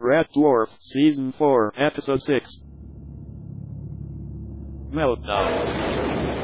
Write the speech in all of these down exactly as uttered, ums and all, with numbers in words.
Red Dwarf, Season four, Episode six. Meltdown.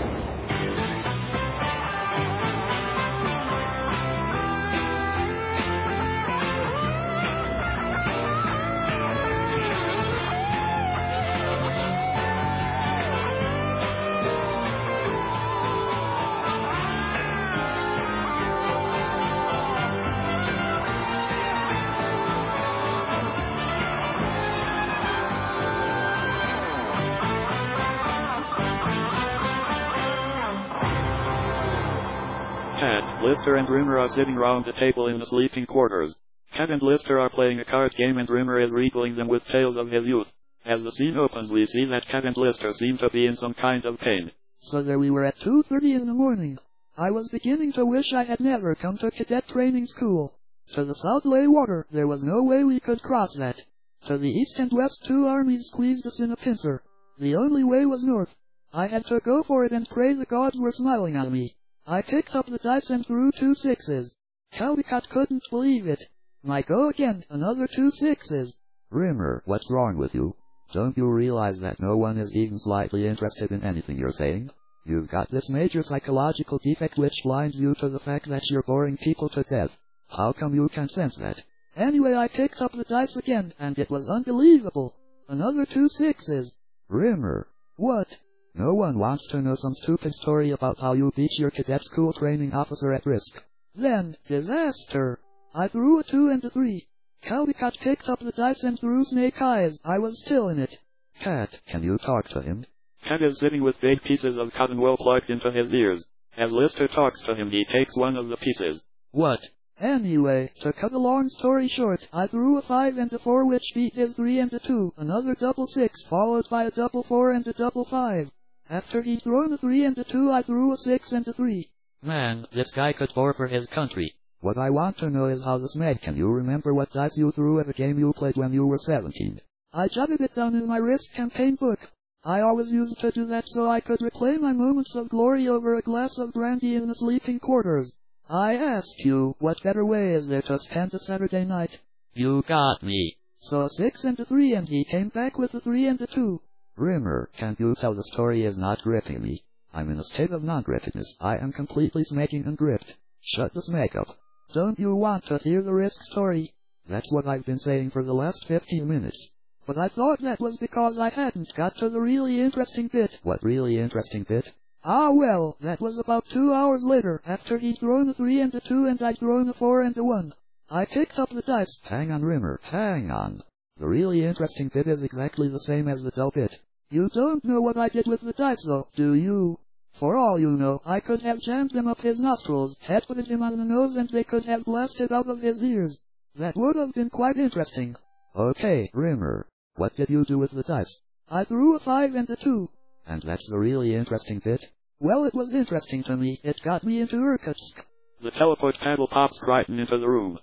Cat, Lister and Rimmer are sitting round the table in the sleeping quarters. Cat and Lister are playing a card game and Rimmer is regaling them with tales of his youth. As the scene opens we see that Cat and Lister seem to be in some kind of pain. So there we were at two thirty in the morning. I was beginning to wish I had never come to cadet training school. To the south lay water, there was no way we could cross that. To the east and west two armies squeezed us in a pincer. The only way was north. I had to go for it and pray the gods were smiling on me. I picked up the dice and threw two sixes. Caldecott couldn't believe it. My go again, another two sixes. Rimmer, what's wrong with you? Don't you realize that no one is even slightly interested in anything you're saying? You've got this major psychological defect which blinds you to the fact that you're boring people to death. How come you can sense that? Anyway, I picked up the dice again, and it was unbelievable. Another two sixes. Rimmer. What? No one wants to know some stupid story about how you beat your cadet school training officer at risk. Then, disaster. I threw a two and a three. Caldecott picked up the dice and threw snake eyes. I was still in it. Cat, can you talk to him? Cat is sitting with big pieces of cotton wool plugged into his ears. As Lister talks to him he takes one of the pieces. What? Anyway, to cut a long story short, I threw a five and a four which beat his three and a two, another double six followed by a double four and a double five. After he'd thrown a three and a two, I threw a six and a three. Man, this guy could bore for his country. What I want to know is how this made. Can you remember what dice you threw at a game you played when you were seventeen? I jotted it down in my wrist campaign book. I always used to do that so I could replay my moments of glory over a glass of brandy in the sleeping quarters. I ask you, what better way is there to spend a Saturday night? You got me. So a six and a three and he came back with a three and a two. Rimmer, can't you tell the story is not gripping me? I'm in a state of non-grippedness. I am completely smaking and gripped. Shut the smack up. Don't you want to hear the risk story? That's what I've been saying for the last fifteen minutes. But I thought that was because I hadn't got to the really interesting bit. What really interesting bit? Ah well, that was about two hours later, after he'd thrown a three and a two and I'd thrown a four and a one. I picked up the dice. Hang on, Rimmer, hang on. The really interesting bit is exactly the same as the dull bit. You don't know what I did with the dice though, do you? For all you know, I could have jammed them up his nostrils, head-footed him on the nose and they could have blasted out of his ears. That would have been quite interesting. Okay, Rimmer, what did you do with the dice? I threw a five and a two. And that's the really interesting bit? Well, it was interesting to me. It got me into Irkutsk. The teleport paddle pops Crichton into the room.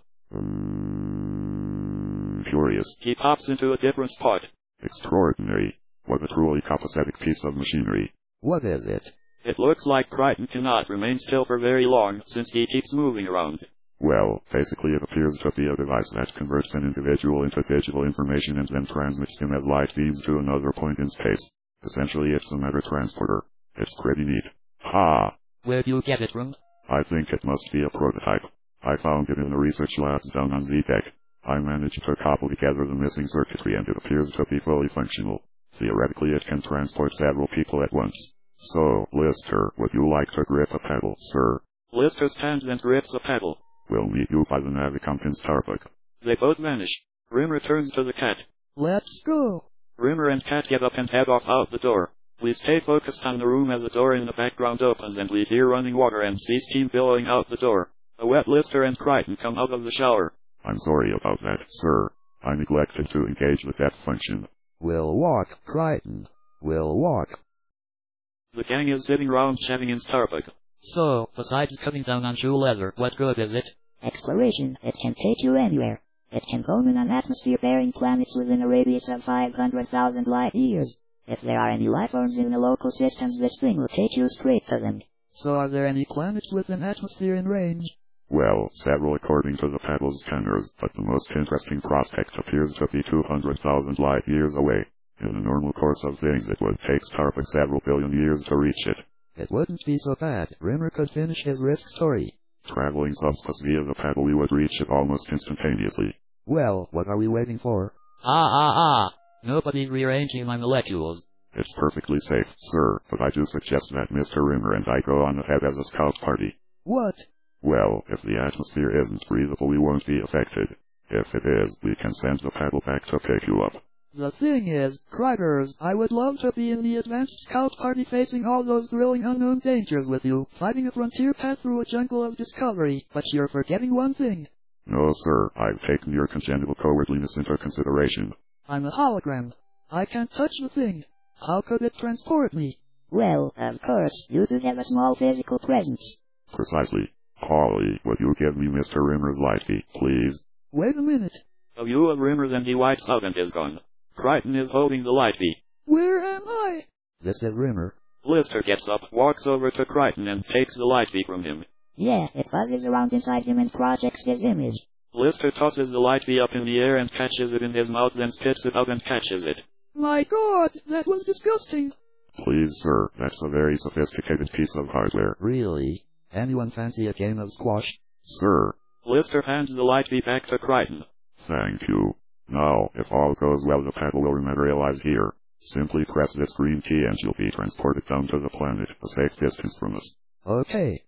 Mm, curious. He pops into a different spot. Extraordinary. What a truly copacetic piece of machinery. What is it? It looks like Crichton cannot remain still for very long, since he keeps moving around. Well, basically it appears to be a device that converts an individual into digital information and then transmits him as light beams to another point in space. Essentially it's a matter transporter. It's pretty neat. Ha! Where'd you get it from? I think it must be a prototype. I found it in the research labs down on Z-Tech. I managed to cobble together the missing circuitry and it appears to be fully functional. Theoretically it can transport several people at once. So, Lister, would you like to grip a pedal, sir? Lister stands and grips a pedal. We'll meet you by the Navicomp in Starbuck. They both vanish. Rimmer turns to the cat. Let's go. Rimmer and Cat get up and head off out the door. We stay focused on the room as a door in the background opens and we hear running water and see steam billowing out the door. A wet Lister and Crichton come out of the shower. I'm sorry about that, sir. I neglected to engage the depth function. We'll walk, Crichton. We'll walk. The gang is sitting round chatting in Starbuck. So, besides cutting down on shoe leather, what good is it? Exploration. It can take you anywhere. It can home in on atmosphere-bearing planets within a radius of five hundred thousand light years. If there are any life forms in the local systems, this thing will take you straight to them. So are there any planets with an atmosphere in range? Well, several according to the paddle's scanners, but the most interesting prospect appears to be two hundred thousand light years away. In the normal course of things, it would take Starbuck several billion years to reach it. It wouldn't be so bad. Rimmer could finish his risk story. Traveling subspace via the paddle, we would reach it almost instantaneously. Well, what are we waiting for? Ah ah ah! Nobody's rearranging my molecules. It's perfectly safe, sir, but I do suggest that Mister Rimmer and I go on ahead as a scout party. What? Well, if the atmosphere isn't breathable, we won't be affected. If it is, we can send the paddle back to pick you up. The thing is, Krigers, I would love to be in the advanced scout party facing all those thrilling unknown dangers with you, fighting a frontier path through a jungle of discovery, but you're forgetting one thing. No, sir, I've taken your congenital cowardliness into consideration. I'm a hologram. I can't touch the thing. How could it transport me? Well, of course, you do have a small physical presence. Precisely. Holly, would you give me Mister Rimmer's light key, please? Wait a minute. A view of Rimmer, then he wipes out and is gone. Crichton is holding the light key. Where am I? This is Rimmer. Lister gets up, walks over to Crichton and takes the light key from him. Yeah, it buzzes around inside him and projects his image. Lister tosses the light key up in the air and catches it in his mouth, then spits it out and catches it. My God, that was disgusting. Please, sir, that's a very sophisticated piece of hardware. Really? Anyone fancy a game of squash? Sir. Lister hands the light key back to Crichton. Thank you. Now, if all goes well, the paddle will materialize here. Simply press this green key and you'll be transported down to the planet, a safe distance from us. Okay.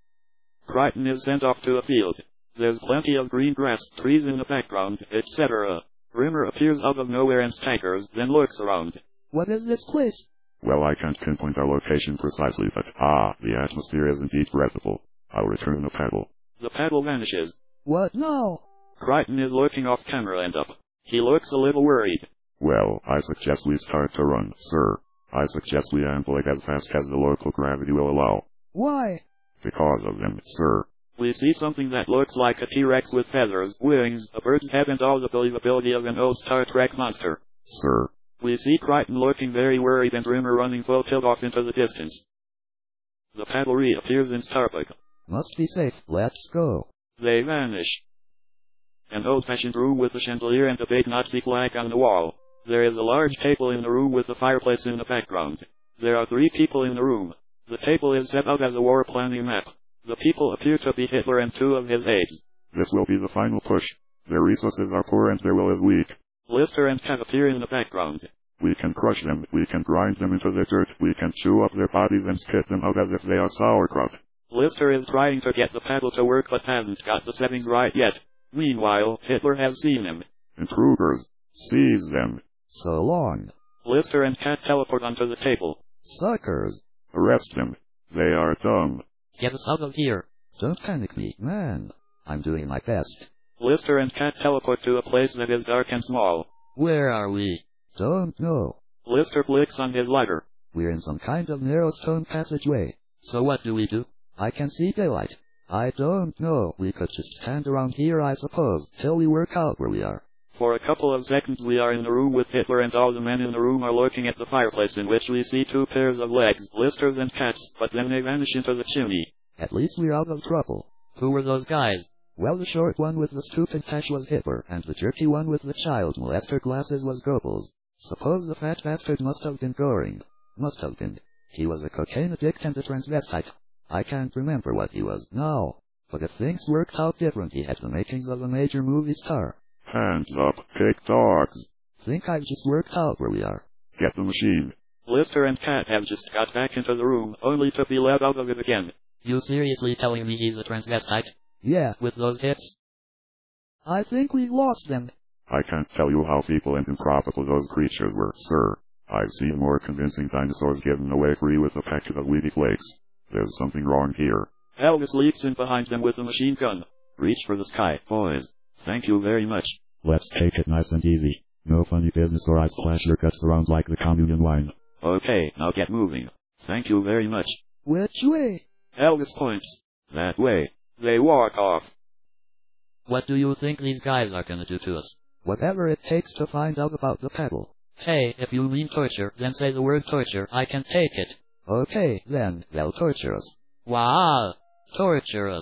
Crichton is sent off to a field. There's plenty of green grass, trees in the background, et cetera. Rimmer appears out of nowhere and staggers, then looks around. What is this place? Well, I can't pinpoint our location precisely, but ah, the atmosphere is indeed breathable. I'll return the paddle. The paddle vanishes. What now? Crichton is looking off camera and up. He looks a little worried. Well, I suggest we start to run, sir. I suggest we ambulate as fast as the local gravity will allow. Why? Because of them, sir. We see something that looks like a T-Rex with feathers, wings, a bird's head and all the believability of an old Star Trek monster. Sir. We see Crichton looking very worried and Rimmer running full tilt off into the distance. The paddle reappears in Starbuck. Must be safe. Let's go. They vanish. An old-fashioned room with a chandelier and a big Nazi flag on the wall. There is a large table in the room with a fireplace in the background. There are three people in the room. The table is set out as a war planning map. The people appear to be Hitler and two of his aides. This will be the final push. Their resources are poor and their will is weak. Lister and Cat appear in the background. We can crush them, we can grind them into the dirt, we can chew up their bodies and spit them out as if they are sauerkraut. Lister is trying to get the paddle to work but hasn't got the settings right yet. Meanwhile, Hitler has seen them. Intruders. Seize them. So long. Lister and Cat teleport onto the table. Suckers. Arrest them. They are dumb. Get us out of here. Don't panic me, man. I'm doing my best. Lister and Cat teleport to a place that is dark and small. Where are we? Don't know. Lister flicks on his lighter. We're in some kind of narrow stone passageway. So what do we do? I can see daylight. I don't know. We could just stand around here, I suppose, till we work out where we are. For a couple of seconds we are in the room with Hitler and all the men in the room are looking at the fireplace in which we see two pairs of legs, Lister's and Cat's, but then they vanish into the chimney. At least we're out of trouble. Who were those guys? Well, the short one with the stupid tash was Hitler, and the jerky one with the child molester glasses was Goebbels. Suppose the fat bastard must have been Goring. Must have been. He was a cocaine addict and a transvestite. I can't remember what he was now. But if things worked out different, he had the makings of a major movie star. Hands up, big dogs. Think I've just worked out where we are. Get the machine. Lister and Cat have just got back into the room, only to be let out of it again. You seriously telling me he's a transvestite? Yeah. With those hips? I think we've lost them. I can't tell you how feeble and improbable those creatures were, sir. I've seen more convincing dinosaurs given away free with a packet of Wheatie Flakes. There's something wrong here. Elvis leaps in behind them with a machine gun. Reach for the sky, boys. Thank you very much. Let's take it nice and easy. No funny business or I splash your guts around like the communion wine. Okay, now get moving. Thank you very much. Which way? Elvis points. That way. They walk off. What do you think these guys are gonna do to us? Whatever it takes to find out about the paddle. Hey, if you mean torture, then say the word torture. I can take it. Okay, then, they'll torture us. Wow! Torture us.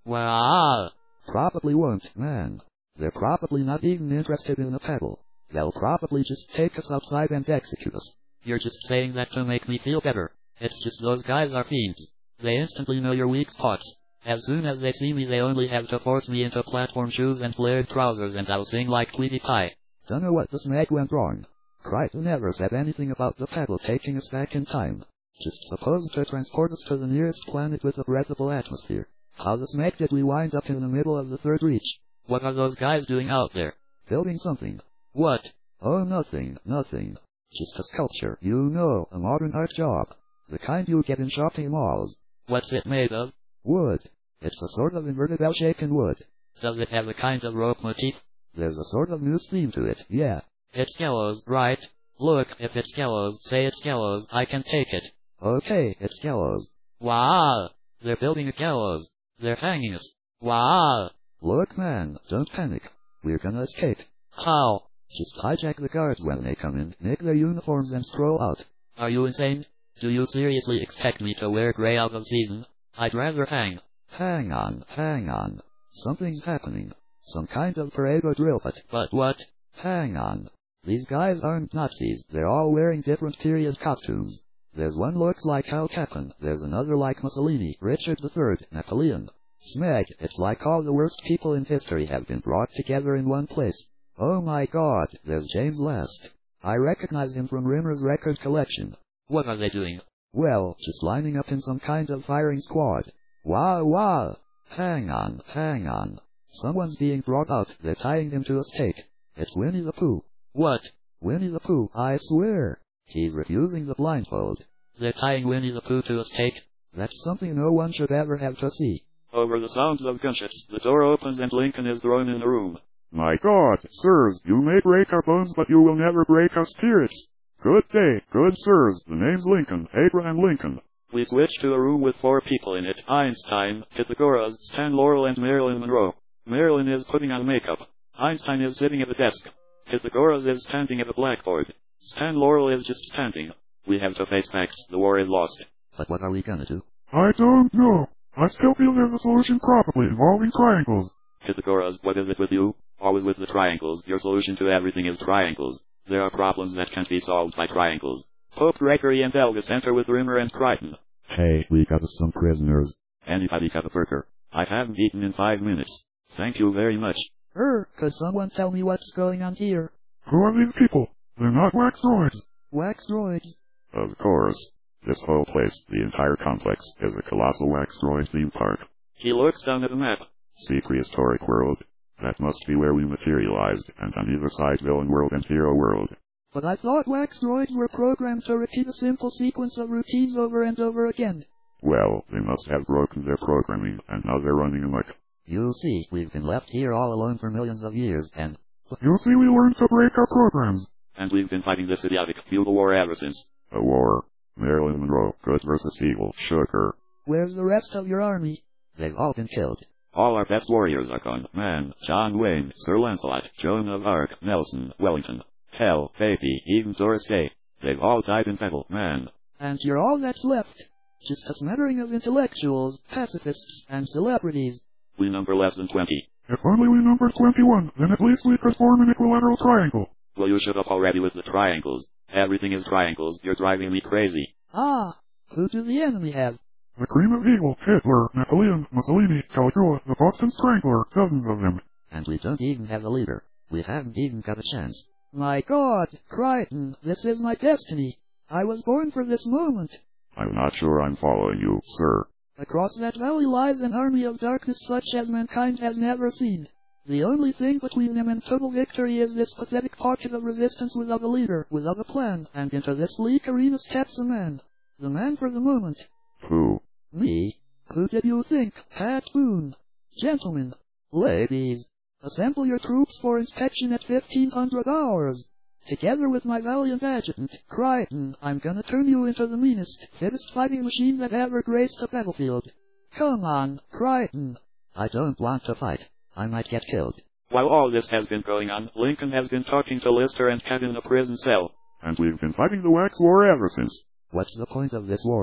Wow. Probably won't, man. They're probably not even interested in the pedal. They'll probably just take us outside and execute us. You're just saying that to make me feel better. It's just those guys are fiends. They instantly know your weak spots. As soon as they see me, they only have to force me into platform shoes and flared trousers, and I'll sing like Tweety Pie. Dunno what the snag went wrong. Crichton never said anything about the pedal taking us back in time. Just supposed to transport us to the nearest planet with a breathable atmosphere. How the snag did we wind up in the middle of the third reach? What are those guys doing out there? Building something. What? Oh, nothing, nothing. Just a sculpture, you know, a modern art job. The kind you get in shopping malls. What's it made of? Wood. It's a sort of inverted L-shapen wood. Does it have a kind of rope motif? There's a sort of news theme to it, yeah. It's Skellos, right? Look, if it's Skellos, say it's Skellos, I can take it. Okay, it's Skellos. Wow! They're building a Skellos. They're hanging us. Wow! Look, man, don't panic. We're gonna escape. How? Just hijack the guards when they come in, nick their uniforms and stroll out. Are you insane? Do you seriously expect me to wear gray out of season? I'd rather hang. Hang on, hang on. Something's happening. Some kind of parade or drill, but... But what? Hang on. These guys aren't Nazis, they're all wearing different period costumes. There's one looks like Al Capone, there's another like Mussolini, Richard the Third, Napoleon. Smeg, it's like all the worst people in history have been brought together in one place. Oh my god, there's James Last. I recognize him from Rimmer's record collection. What are they doing? Well, just lining up in some kind of firing squad. Wow, wow. Hang on, hang on. Someone's being brought out, they're tying him to a stake. It's Winnie the Pooh. What? Winnie the Pooh, I swear. He's refusing the blindfold. They're tying Winnie the Pooh to a stake? That's something no one should ever have to see. Over the sounds of gunshots, the door opens and Lincoln is thrown in the room. My God, sirs, you may break our bones, but you will never break our spirits. Good day, good sirs, the name's Lincoln, Abraham Lincoln. We switch to a room with four people in it: Einstein, Pythagoras, Stan Laurel and Marilyn Monroe. Marilyn is putting on makeup. Einstein is sitting at a desk. Pythagoras is standing at a blackboard. Stan Laurel is just standing. We have to face facts, the war is lost. But what are we gonna do? I don't know. I still feel there's a solution probably involving triangles. Pythagoras, what is it with you? Always with the triangles. Your solution to everything is triangles. There are problems that can't be solved by triangles. Pope Gregory and Elvis enter with Rimmer and Crichton. Hey, we got us some prisoners. Anybody got a burger? I haven't eaten in five minutes. Thank you very much. Er, could someone tell me what's going on here? Who are these people? They're not wax droids. Wax droids? Of course. This whole place, the entire complex, is a colossal wax droid theme park. He looks down at the map. See prehistoric world. That must be where we materialized, and on either side villain world and hero world. But I thought wax droids were programmed to repeat a simple sequence of routines over and over again. Well, they must have broken their programming, and now they're running amok. You see, we've been left here all alone for millions of years, and... You see, we learned to break our programs. And we've been fighting this idiotic feudal war ever since. A war. Marilyn Monroe, good versus evil, sugar. Where's the rest of your army? They've all been killed. All our best warriors are gone. Man, John Wayne, Sir Lancelot, Joan of Arc, Nelson, Wellington. Hell, baby, even Doris Day. They've all died in battle, man. And you're all that's left. Just a smattering of intellectuals, pacifists, and celebrities. We number less than twenty. If only we numbered twenty-one, then at least we could form an equilateral triangle. Will you shut up already with the triangles? Everything is triangles, you're driving me crazy. Ah, who do the enemy have? The cream of evil, Hitler, Napoleon, Mussolini, Caligula, the Boston Strangler, dozens of them. And we don't even have a leader. We haven't even got a chance. My God, Crichton, this is my destiny. I was born for this moment. I'm not sure I'm following you, sir. Across that valley lies an army of darkness such as mankind has never seen. The only thing between them and total victory is this pathetic pocket of resistance without a leader, without a plan, and into this bleak arena steps a man. The man for the moment. Who? Me. Who did you think? Pat Boone. Gentlemen. Ladies. Assemble your troops for inspection at fifteen hundred hours. Together with my valiant adjutant, Crichton, I'm gonna turn you into the meanest, fittest fighting machine that ever graced a battlefield. Come on, Crichton. I don't want to fight. I might get killed. While all this has been going on, Lincoln has been talking to Lister and Cat in a prison cell. And we've been fighting the wax war ever since. What's the point of this war?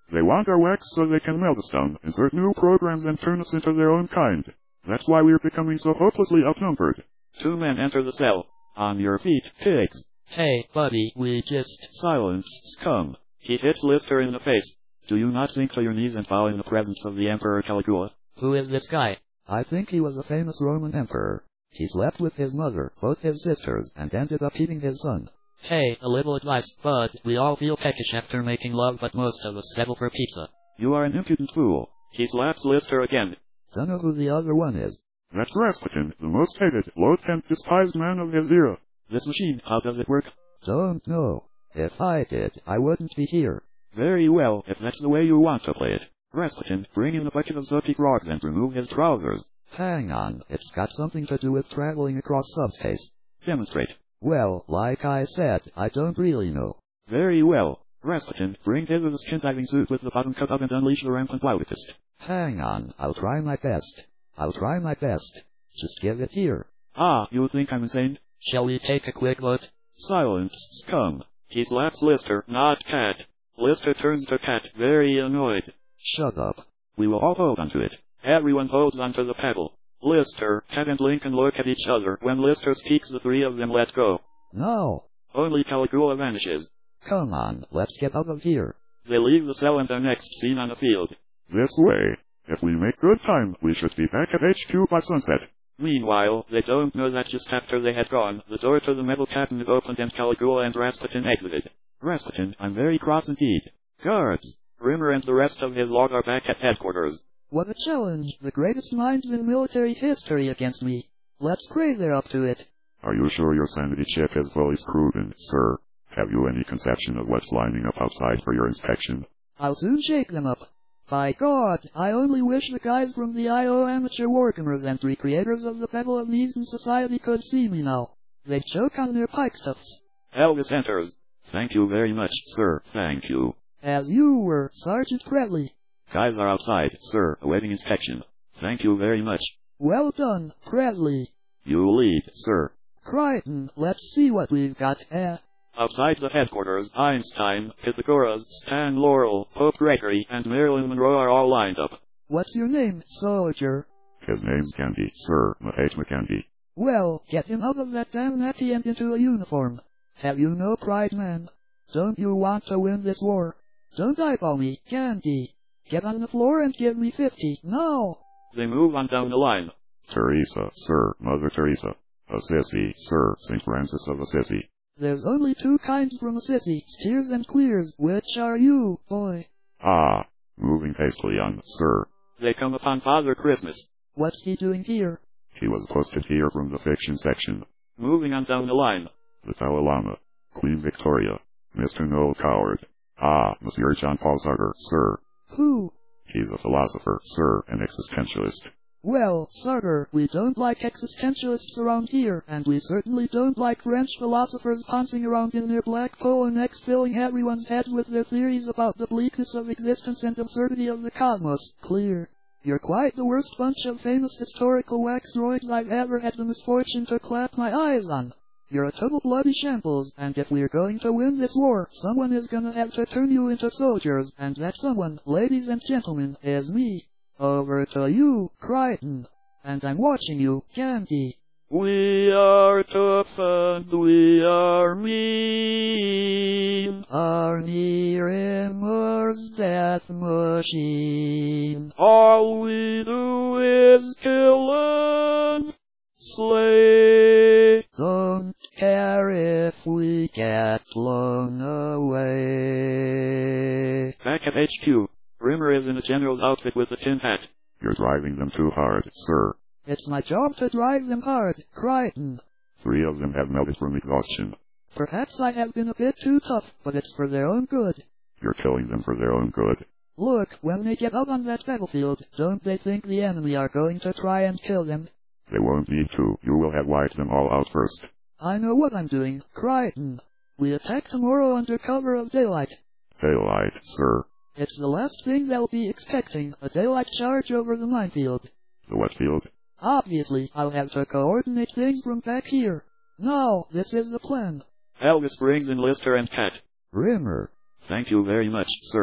They want our wax so they can melt us down, insert new programs and turn us into their own kind. That's why we're becoming so hopelessly outnumbered. Two men enter the cell. On your feet, pigs. Hey, buddy, we just... Silence, scum. He hits Lister in the face. Do you not sink to your knees and bow in the presence of the Emperor Caligula? Who is this guy? I think he was a famous Roman emperor. He slept with his mother, both his sisters, and ended up eating his son. Hey, a little advice, bud. We all feel peckish after making love, but most of us settle for pizza. You are an impudent fool. He slaps Lister again. Dunno who the other one is. That's Rasputin, the most hated, loathed and despised man of his era. This machine, how does it work? Don't know. If I did, I wouldn't be here. Very well, if that's the way you want to play it. Rasputin, bring in a bucket of soapy frogs and remove his trousers. Hang on, it's got something to do with traveling across subspace. Demonstrate. Well, like I said, I don't really know. Very well. Rasputin, bring hither the skin diving suit with the bottom cut up and unleash the rampant Wildfist. Hang on, I'll try my best. I'll try my best. Just give it here. Ah, you think I'm insane? Shall we take a quick vote? Silence, scum. He slaps Lister, not Cat. Lister turns to Cat, very annoyed. Shut up. We will all hold onto it. Everyone holds onto the pedal. Lister, Cat and Lincoln look at each other. When Lister speaks, the three of them let go. No. Only Caligula vanishes. Come on, let's get out of here. They leave the cell and are next seen on the field. This way. If we make good time, we should be back at H Q by sunset. Meanwhile, they don't know that just after they had gone, the door to the metal cabinet opened and Caligula and Rasputin exited. Rasputin, I'm very cross indeed. Guards! Rimmer and the rest of his lot are back at headquarters. What a challenge, the greatest minds in military history against me. Let's pray they're up to it. Are you sure your sanity chip is fully screwed in, sir? Have you any conception of what's lining up outside for your inspection? I'll soon shake them up. By God, I only wish the guys from the I O Amateur Wargamers and recreators of the Battle of Neasden Society could see me now. They'd choke on their pike stuffs. Elvis enters. Thank you very much, sir, thank you. As you were, Sergeant Presley. Guys are outside, sir, awaiting inspection. Thank you very much. Well done, Presley. You lead, sir. Crichton, let's see what we've got, eh? Outside the headquarters, Einstein, Pythagoras, Stan Laurel, Pope Gregory, and Marilyn Monroe are all lined up. What's your name, soldier? His name's Candy, sir, Mahatma Gandhi. Well, get him out of that damn nappy and into a uniform. Have you no pride, man? Don't you want to win this war? Don't eyeball me, Gandhi. Get on the floor and give me fifty, now! They move on down the line. Teresa, sir, Mother Teresa. Assisi, sir, Saint Francis of Assisi. There's only two kinds from Assisi, steers and queers. Which are you, boy? Ah, moving hastily on, sir. They come upon Father Christmas. What's he doing here? He was posted here from the fiction section. Moving on down the line. The Dalai Lama, Queen Victoria, Mister Noel Coward. Ah, Monsieur John Paul Sartre, sir. Who? He's a philosopher, sir, an existentialist. Well, Sartre, we don't like existentialists around here, and we certainly don't like French philosophers pouncing around in their black polo necks filling everyone's heads with their theories about the bleakness of existence and absurdity of the cosmos. Clear. You're quite the worst bunch of famous historical wax droids I've ever had the misfortune to clap my eyes on. You're a total bloody shambles, and if we're going to win this war, someone is gonna have to turn you into soldiers, and that someone, ladies and gentlemen, is me. Over to you, Crichton. And I'm watching you, Gandhi. We are tough and we are mean. Arnie Rimmer's death machine. All we do is kill and slay. Don't care if we get blown away. Back at H Q. Rimmer is in a general's outfit with a tin hat. You're driving them too hard, sir. It's my job to drive them hard, Crichton. Three of them have melted from exhaustion. Perhaps I have been a bit too tough, but it's for their own good. You're killing them for their own good. Look, when they get out on that battlefield, don't they think the enemy are going to try and kill them? They won't need to. You will have wiped them all out first. I know what I'm doing, Crichton. We attack tomorrow under cover of daylight. Daylight, sir. It's the last thing they'll be expecting, a daylight charge over the minefield. The what field? Obviously, I'll have to coordinate things from back here. Now, this is the plan. Elvis brings in Lister and Cat. Rimmer. Thank you very much, sir.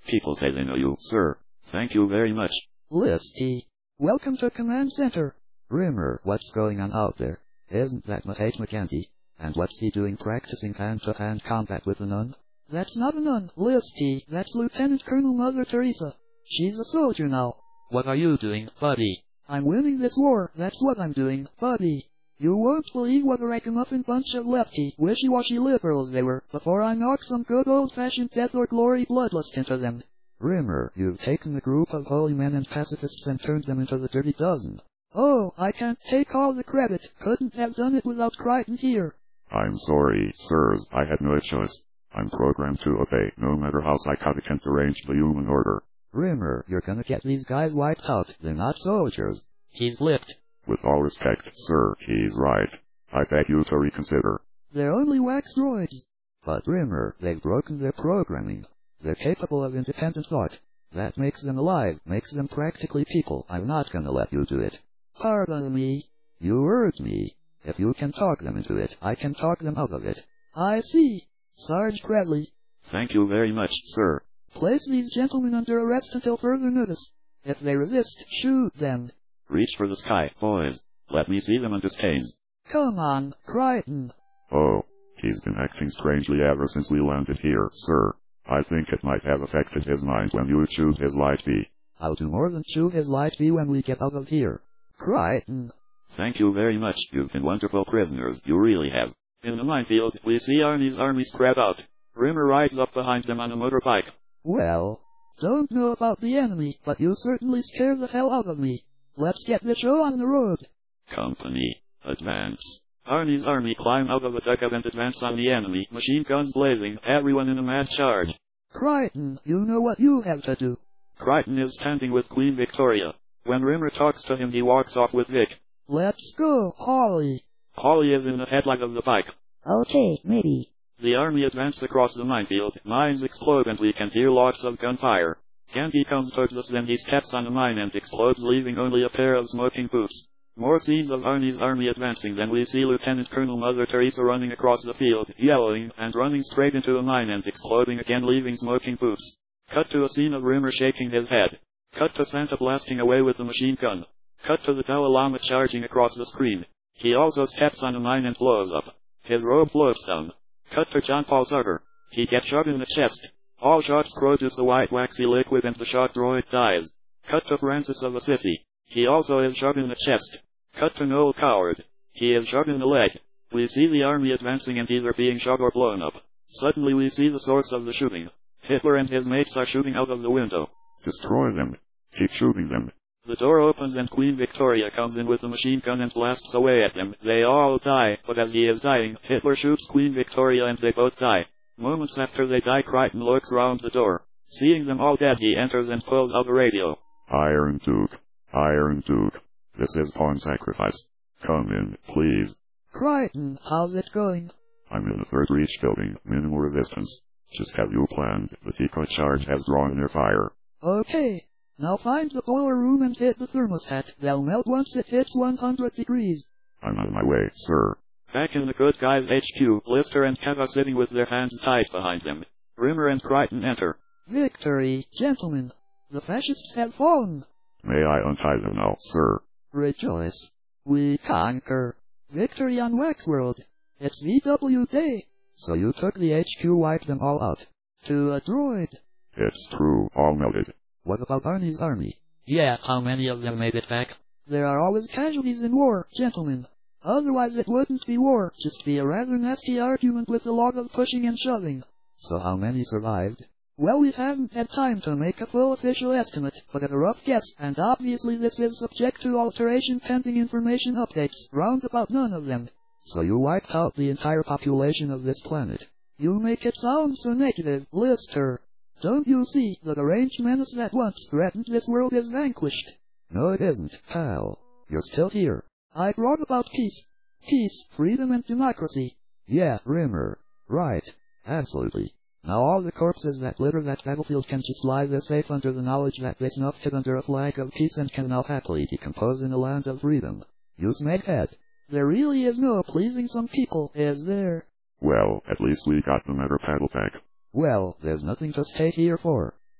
People say they know you, sir. Thank you very much. Listy. Welcome to Command Center. Rimmer, what's going on out there? Isn't that Mahate McGanty? And what's he doing practicing hand-to-hand combat with a nun? That's not a nun, Listy. That's Lieutenant Colonel Mother Teresa. She's a soldier now. What are you doing, buddy? I'm winning this war, that's what I'm doing, buddy. You won't believe what a ragamuffin bunch of lefty, wishy-washy liberals they were, before I knocked some good old-fashioned death or glory bloodlust into them. Rimmer, you've taken a group of holy men and pacifists and turned them into the Dirty Dozen. Oh, I can't take all the credit. Couldn't have done it without Crichton here. I'm sorry, sirs, I had no choice. I'm programmed to obey, no matter how psychotic and deranged the human order. Rimmer, you're gonna get these guys wiped out. They're not soldiers. He's lipped. With all respect, sir, he's right. I beg you to reconsider. They're only wax droids. But Rimmer, they've broken their programming. They're capable of independent thought. That makes them alive, makes them practically people. I'm not gonna let you do it. Pardon me. You urge me. If you can talk them into it, I can talk them out of it. I see. Sarge Presley. Thank you very much, sir. Place these gentlemen under arrest until further notice. If they resist, shoot them. Reach for the sky, boys. Let me see them under stains. Come on, Crichton. Oh, he's been acting strangely ever since we landed here, sir. I think it might have affected his mind when you chewed his light bee. I'll do more than chew his light bee when we get out of here. Crichton. Thank you very much. You've been wonderful prisoners. You really have. In the minefield, we see Arnie's army spread out. Rimmer rides up behind them on a motorbike. Well, don't know about the enemy, but you certainly scare the hell out of me. Let's get the show on the road. Company, advance. Arnie's army climb out of the dugout and advance on the enemy, machine guns blazing, everyone in a mad charge. Crichton, you know what you have to do. Crichton is standing with Queen Victoria. When Rimmer talks to him, he walks off with Vic. Let's go, Holly. Holly is in the headlight of the bike. Okay, maybe. The army advances across the minefield, mines explode and we can hear lots of gunfire. Candy comes towards us, then he steps on a mine and explodes, leaving only a pair of smoking boots. More scenes of Arnie's army advancing, then we see Lieutenant Colonel Mother Teresa running across the field, yelling, and running straight into a mine and exploding again, leaving smoking boots. Cut to a scene of Rimmer shaking his head. Cut to Santa blasting away with the machine gun. Cut to the Dalai Lama charging across the screen. He also steps on a mine and blows up. His robe floats down. Cut to John Paul Sartre. He gets shot in the chest. All shots produce a white waxy liquid and the shot droid dies. Cut to Francis of Assisi. He also is shot in the chest. Cut to Noel Coward. He is shot in the leg. We see the army advancing and either being shot or blown up. Suddenly we see the source of the shooting. Hitler and his mates are shooting out of the window. Destroy them. Keep shooting them. The door opens and Queen Victoria comes in with a machine gun and blasts away at them. They all die, but as he is dying, Hitler shoots Queen Victoria and they both die. Moments after they die, Crichton looks round the door. Seeing them all dead, he enters and pulls out a radio. Iron Duke. Iron Duke. This is Pawn Sacrifice. Come in, please. Crichton, how's it going? I'm in the third reach building, minimal resistance. Just as you planned, the Tico charge has drawn their fire. Okay. Now find the boiler room and hit the thermostat. They'll melt once it hits one hundred degrees. I'm on my way, sir. Back in the good guys' H Q, Lister and Kev are sitting with their hands tied behind them. Rimmer and Crichton enter. Victory, gentlemen. The fascists have fallen. May I untie them now, sir? Rejoice. We conquer. Victory on Waxworld. It's V W Day. So you took the H Q, wiped them all out. To a droid. It's true, all melted. What about Arnie's army? Yeah, how many of them made it back? There are always casualties in war, gentlemen. Otherwise it wouldn't be war, just be a rather nasty argument with a lot of pushing and shoving. So how many survived? Well, we haven't had time to make a full official estimate, but at a rough guess, and obviously this is subject to alteration pending information updates, round about none of them. So you wiped out the entire population of this planet. You make it sound so negative, Lister. Don't you see, the deranged menace that once threatened this world is vanquished? No it isn't, pal. You're still here. I brought about peace. Peace, freedom and democracy. Yeah, Rimmer. Right. Absolutely. Now all the corpses that litter that battlefield can just lie there safe under the knowledge that they snuffed it under a flag of peace and can now happily decompose in a land of freedom. Use made head. There really is no pleasing some people, is there? Well, at least we got the matter paddle back. Well, there's nothing to stay here for.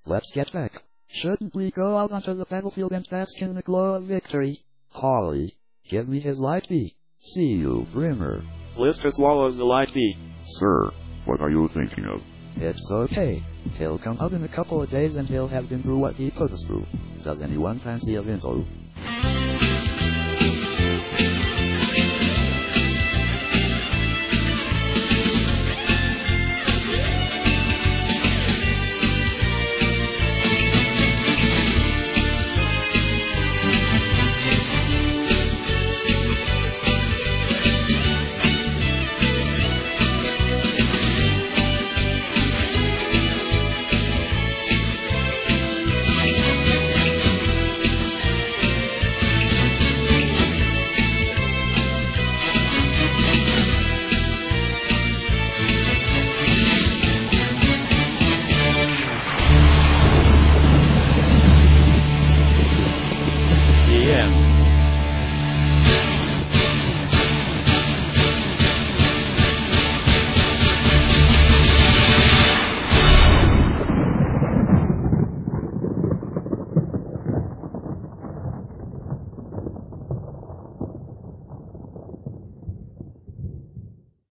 Let's get back. Shouldn't we go out onto the battlefield and bask in the glow of victory? Holly, give me his light B. See you, Brimmer. Lister swallows the light B. Sir, what are you thinking of? It's okay. He'll come out in a couple of days and he'll have been through what he put us through. Does anyone fancy a Vindaloo?